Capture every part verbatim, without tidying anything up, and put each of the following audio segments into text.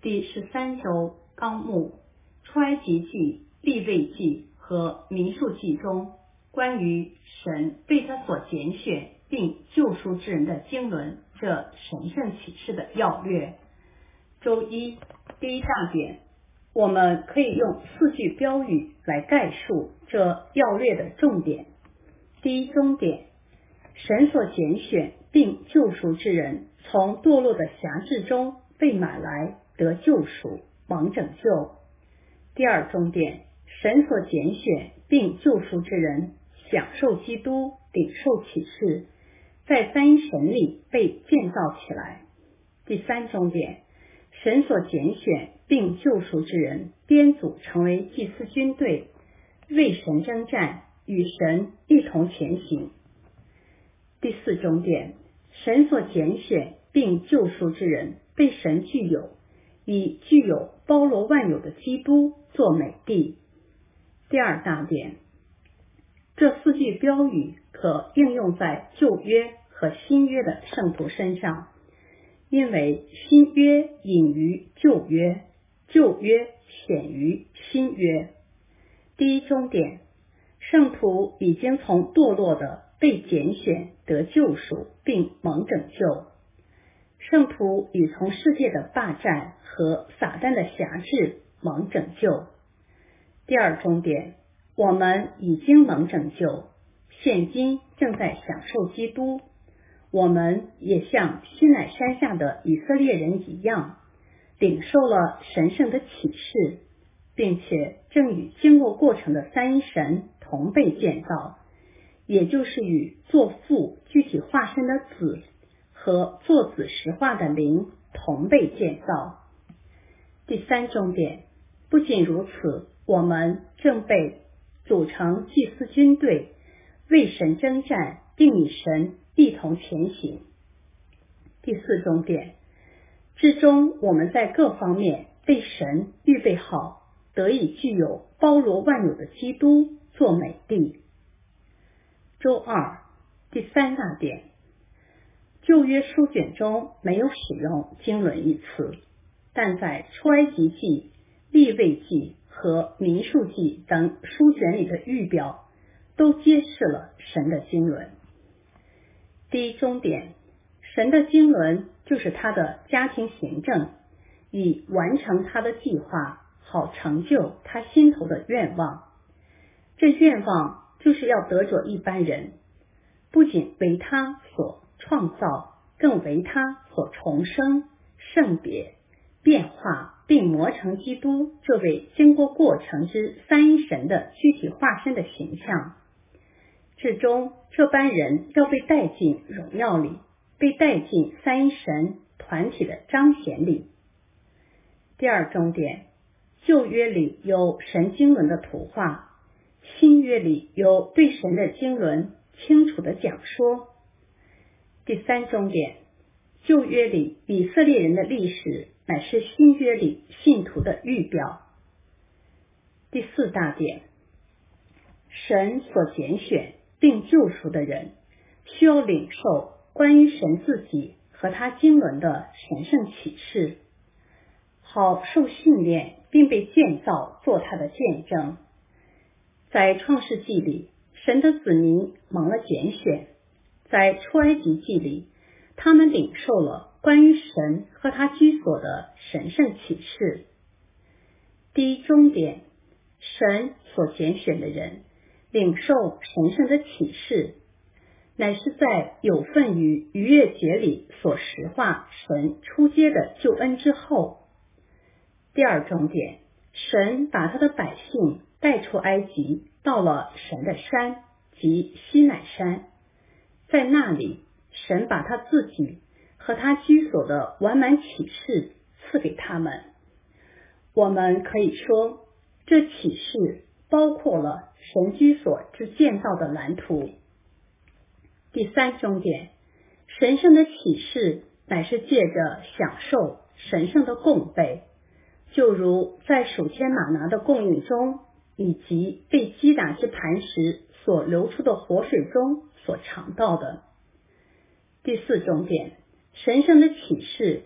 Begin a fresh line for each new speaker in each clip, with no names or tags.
第十三周纲目出埃及记、利未记和民数记中关于神为他所拣选并救赎之人的经纶这神圣启示的要略。周一第一大点，我们可以用四句标语来概述这要略的重点。第一中点，神所拣选并救赎之人从堕落的辖制中被买来得救赎，蒙拯救。第二中点，神所拣选并救赎之人享受基督，领受启示，在三一神里被建造起来。第三中点，神所拣选并救赎之人编组成为祭司军队，为神征战，与神一同前行。第四中点，神所拣选并救赎之人被神具有，以具有包罗万有的基督做美地。第二大点，这四句标语可应用在旧约和新约的圣徒身上，因为新约隐于旧约，旧约显于新约。第一中点，圣徒已经从堕落的被拣选得救赎并蒙拯救，圣徒已从世界的霸占和撒旦的辖制蒙拯救。第二中点，我们已经蒙拯救，现今正在享受基督，我们也像西乃山下的以色列人一样，领受了神圣的启示，并且正与经过过程的三一神同被建造，也就是与作父具体化身的子和作子实化的灵同被建造。第三重点，不仅如此，我们正被组成祭司军队，为神征战，并与神一同前行。第四重点，至终我们在各方面被神预备好，得以具有包罗万有的基督做美地。周二第三大点，旧约书卷中没有使用经纶一词，但在出埃及记、利未记和民数记等书卷里的预表都揭示了神的经纶。第一中点，神的经纶就是他的家庭行政，以完成他的计划，好成就他心头的愿望。这愿望就是要得着一般人，不仅为他所创造，更为他所重生、圣别、变化，并磨成基督这位经过过程之三一神的具体化身的形象。至终这班人要被带进荣耀里，被带进三一神团体的彰显里。第二重点，旧约里有神经纶的图画，新约里有对神的经纶清楚的讲说。第三重点，旧约里以色列人的历史乃是新约里信徒的预表。第四大点，神所拣选并救赎的人需要领受关于神自己和他经纶的神圣启示，好受训练并被建造做他的见证。在创世纪里，神的子民蒙了拣选；在出埃及记里，他们领受了关于神和他居所的神圣启示。第一中点，神所拣选的人领受神圣的启示，乃是在有份于逾越节里所实化神出街的救恩之后。第二重点，神把他的百姓带出埃及，到了神的山，即西乃山。在那里，神把他自己和他居所的完满启示赐给他们。我们可以说，这启示包括了神居所之建造的蓝图。第三重点，神圣的启示乃是借着享受神圣的供备，就如在属天玛拿的供应中，以及被击打之磐石所流出的活水中所尝到的。第四重点，神圣的启示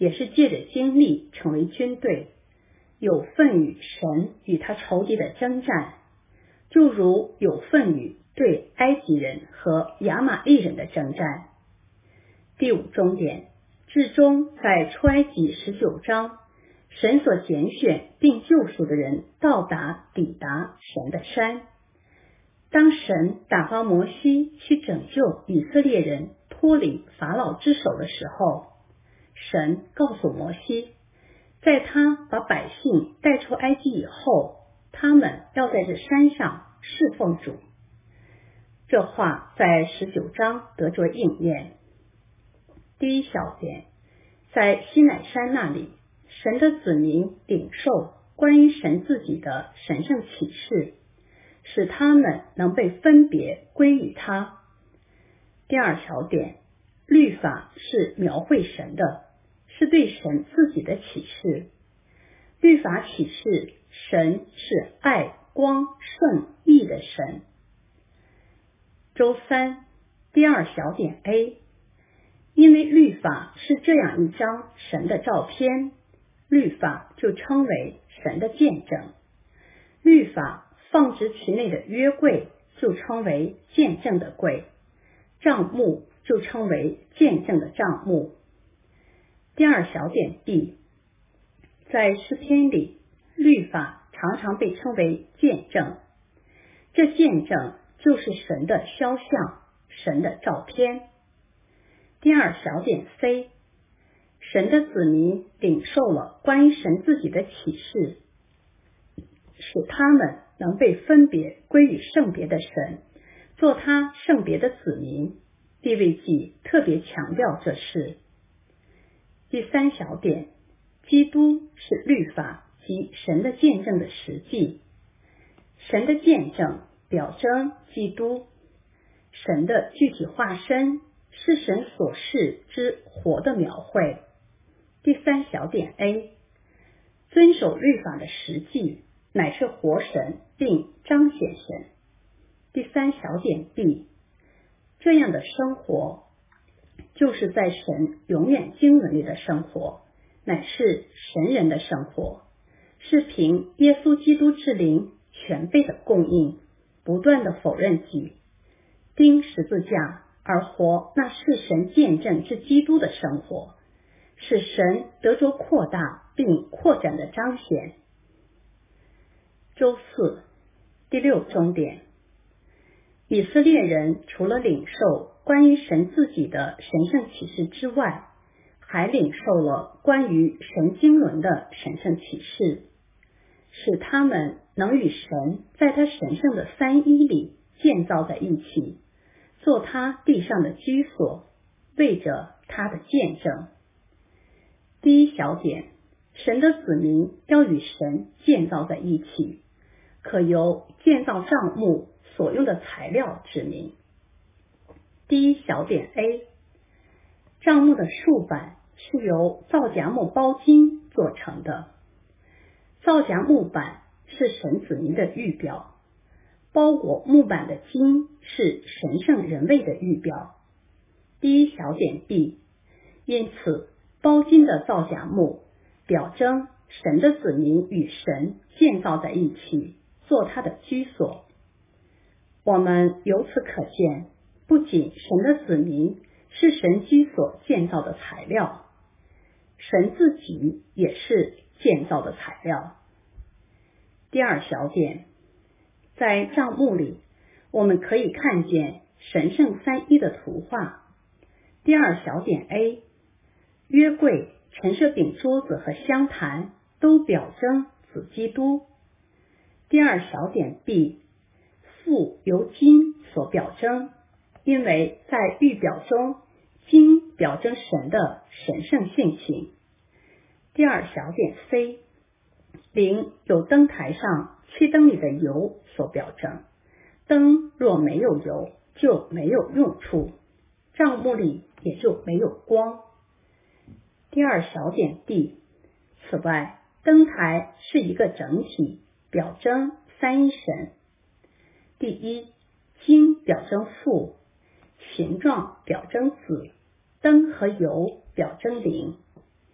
也是借着经历成为军队，有份于神与他仇敌的征战，就如有份于对埃及人和亚玛力人的征战。第五重点，至终在出埃及十九章，神所拣选并救赎的人到达抵达神的山。当神打发摩西去拯救以色列人脱离法老之手的时候，神告诉摩西，在他把百姓带出埃及以后，他们要在这山上侍奉主。这话在十九章得着应验。第一小点，在西乃山那里，神的子民领受关于神自己的神圣启示，使他们能被分别归于他。第二小点，律法是描绘神的，是对神自己的启示。律法启示神是爱、光、圣、义的神。周三，第二小点 A， 因为律法是这样一张神的照片，律法就称为神的见证。律法放置其内的约柜就称为见证的柜，帐幕就称为见证的帐幕。第二小点 B， 在诗篇里，律法常常被称为见证，这见证就是神的肖像，神的照片。第二小点 C， 神的子民领受了关于神自己的启示，使他们能被分别归于圣别的神，做他圣别的子民。利未记特别强调这事。第三小点，基督是律法及神的见证的实际。神的见证表征基督，神的具体化身是神所示之活的描绘。第三小点 A， 遵守律法的实际乃是活神并彰显神。第三小点 B， 这样的生活就是在神永远经纶里的生活，乃是神人的生活，是凭耶稣基督之灵全备的供应，不断的否认己，钉十字架而活那是神见证之基督的生活，使神得着扩大并扩展的彰显。周四，第六重点，以色列人除了领受关于神自己的神圣启示之外，还领受了关于神经纶的神圣启示，使他们能与神在他神圣的三一里建造在一起，做他地上的居所，为着他的见证。第一小点，神的子民要与神建造在一起，可由建造帐幕所用的材料指明。第一小点 A， 帐幕的竖板是由皂荚木包金做成的，皂荚木板是神子民的预表，包裹木板的金是神圣人位的预表。第一小点 B， 因此包金的皂荚木表征神的子民与神建造在一起，做他的居所。我们由此可见，不仅神的子民是神居所建造的材料，神自己也是建造的材料。第二小点，在帐幕里，我们可以看见神圣三一的图画。第二小点 A， 约柜、陈设饼桌子和香坛都表征子基督。第二小点 B， 父由金所表征，因为在预表中，金表征神的神圣性情。第二小点 C， 灵有灯台上七灯里的油所表征，灯若没有油，就没有用处，帐幕里也就没有光。第二小点 D， 此外，灯台是一个整体，表征三一神。第一，金表征父，形状表征子，灯和油表征灵。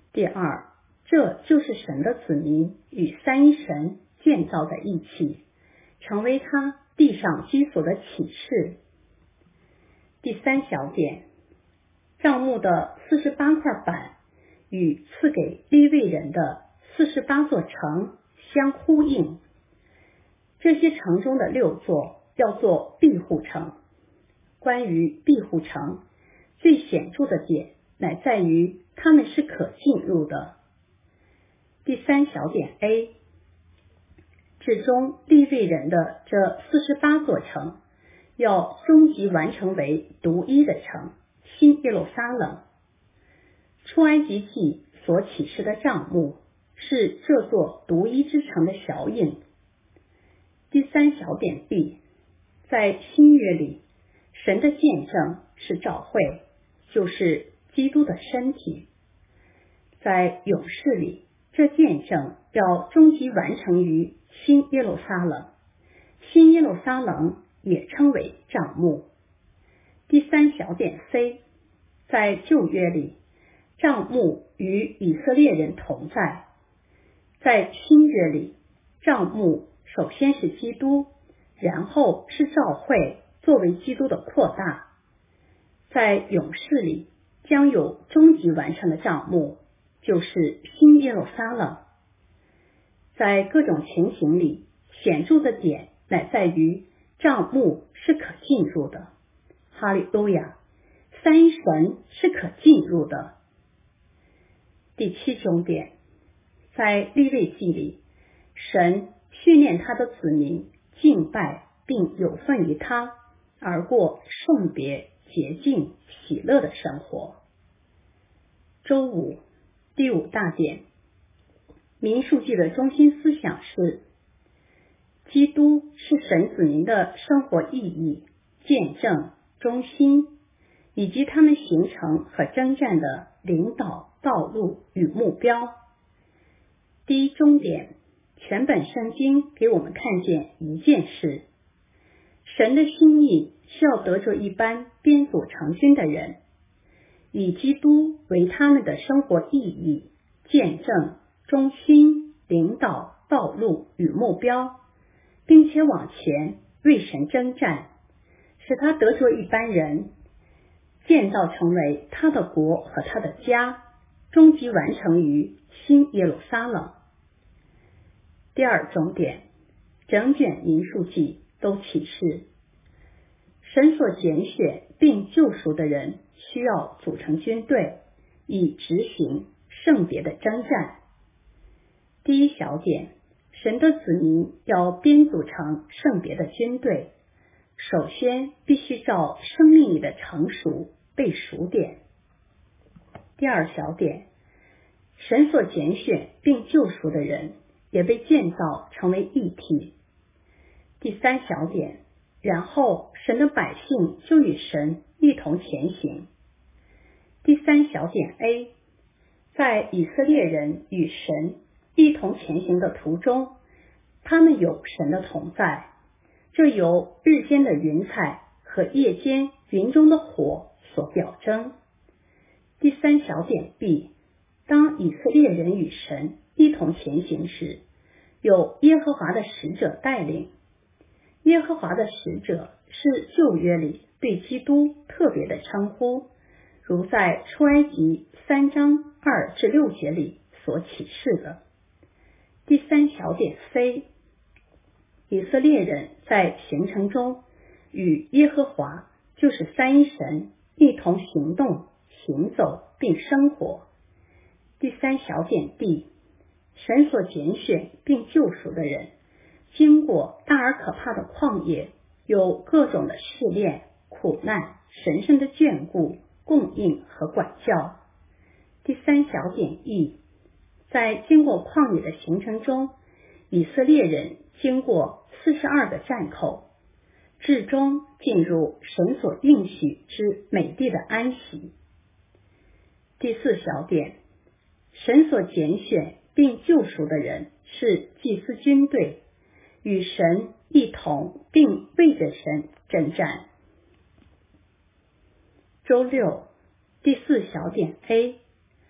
第二，这就是神的子民与三一神建造在一起，成为他地上居所的启示。第三小点，帐幕的四十八块板与赐给利未人的四十八座城相呼应。这些城中的六座要做庇护城。关于庇护城，最显著的点乃在于它们是可进入的。第三小点 A， 至终利未人的这四十八座城要终极完成为独一的城，新耶路撒冷。出埃及记所启示的帐幕是这座独一之城的小影。第三小点 B， 在新约里，神的见证是召会，就是基督的身体。在永世里，这见证要终极完成于新耶路撒冷。新耶路撒冷也称为帐幕。第三小点 C， 在旧约里，帐幕与以色列人同在。在新约里，帐幕首先是基督，然后是召会作为基督的扩大。在永世里将有终极完成的帐幕，就是新耶路撒冷。在各种情形里，显著的点乃在于帐幕是可进入的。哈利路亚，三一神是可进入的。第七重点，在利未记里，神训练他的子民敬拜并有份于他，而过圣别、洁净、喜乐的生活。周五，第五大点，民数记的中心思想是，基督是神子民的生活意义、见证、中心，以及他们形成和征战的领导、道路与目标。第一终点，全本圣经给我们看见一件事：神的心意是要得着一般编组成军的人，以基督为他们的生活意义、见证、中心、领导、道路与目标，并且往前为神征战，使他得着一般人，建造成为他的国和他的家，终极完成于新耶路撒冷。第二重点，整卷民数记都启示，神所拣选并救赎的人需要组成军队，以执行圣别的征战。第一小点，神的子民要编组成圣别的军队，首先必须照生命里的成熟被数点。第二小点，神所拣选并救赎的人也被建造成为一体。第三小点，然后神的百姓就与神一同前行。第三小点 A， 在以色列人与神一同前行的途中，他们有神的同在，这由日间的云彩和夜间云中的火所表征。第三小点 B， 当以色列人与神一同前行时，有耶和华的使者带领。耶和华的使者是旧约里对基督特别的称呼，如在出埃及三章二至六节里所启示的。第三小点 C， 以色列人在行程中与耶和华，就是三一神一同行动、行走并生活。第三小点 D， 神所拣选并救赎的人经过大而可怕的旷野，有各种的试炼、苦难、神圣的眷顾、供应和管教。第三小点 E， 在经过旷野的行程中，以色列人经过四十二个站口，至终进入神所应许之美地的安息。第四小点，神所拣选并救赎的人是祭司军队，与神一同并为着神征战。周六，第四小点 A，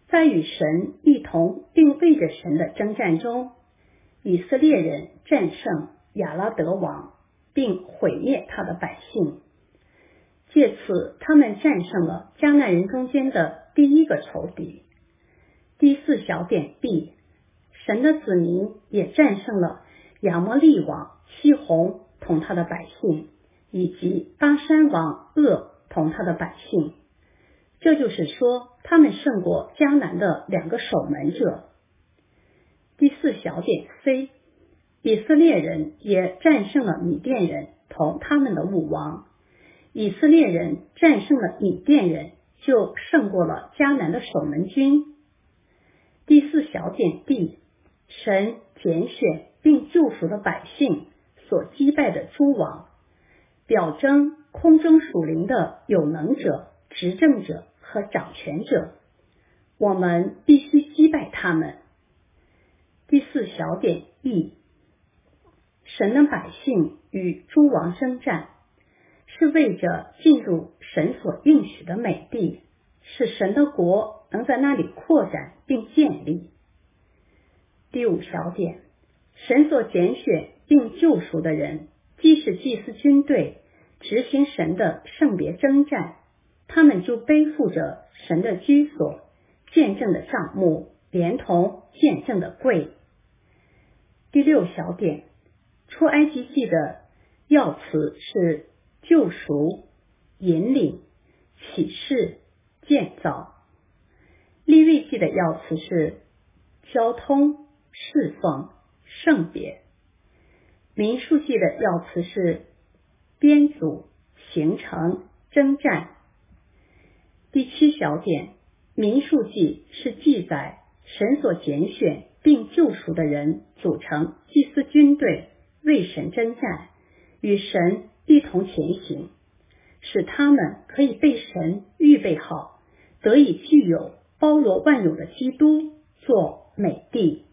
在与神一同并为着神的征战中，以色列人战胜亚拉德王，并毁灭他的百姓。借此，他们战胜了迦南人中间的第一个仇敌。第四小点 B， 神的子民也战胜了亚摩利王西宏同他的百姓，以及巴山王噩同他的百姓。这就是说，他们胜过迦南的两个守门者。第四小点 C， 以色列人也战胜了米甸人同他们的武王。以色列人战胜了米甸人，就胜过了迦南的守门军。第四小点 D， 神拣选并救赎的百姓所击败的诸王，表征空中属灵的有能者、执政者和掌权者，我们必须击败他们。第四小点 E， 神的百姓与诸王征战，是为着进入神所应许的美地，使神的国能在那里扩展并建立。第五小点，神所拣选并救赎的人，既是祭司军队，执行神的圣别征战，他们就背负着神的居所、见证的帐幕，连同见证的柜。第六小点，出埃及记的要词是救赎、引领、启示、建造。利未记的要词是交通、侍奉、圣别。民数记的要词是编组、形成、征战。第七小点，民数记是记载神所拣选并救赎的人组成祭司军队，为神征战，与神一同前行，使他们可以被神预备好，得以具有包罗万有的基督做美地。